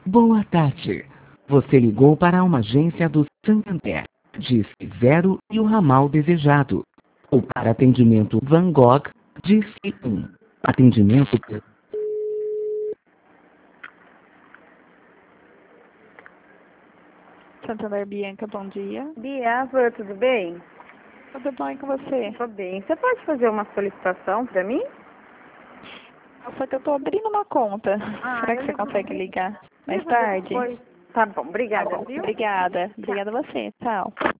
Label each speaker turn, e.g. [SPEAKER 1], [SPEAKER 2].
[SPEAKER 1] Boa tarde. Você ligou para uma agência do Santander. Disque 0 e o ramal desejado. Ou para atendimento Van Gogh, disque 1. Atendimento...
[SPEAKER 2] Santander Bianca, bom dia.
[SPEAKER 3] Biava, tudo bem?
[SPEAKER 2] Tudo bom e com você?
[SPEAKER 3] Tô bem. Você pode fazer uma solicitação para mim?
[SPEAKER 2] Só que eu tô abrindo uma conta. Será que
[SPEAKER 3] eu
[SPEAKER 2] você
[SPEAKER 3] ligo
[SPEAKER 2] consegue ligar mais
[SPEAKER 3] ligo
[SPEAKER 2] tarde?
[SPEAKER 3] depois. Tá bom,
[SPEAKER 2] Tá
[SPEAKER 3] obrigada,
[SPEAKER 2] bom.
[SPEAKER 3] viu?
[SPEAKER 2] Obrigada. Obrigada a você. Tchau.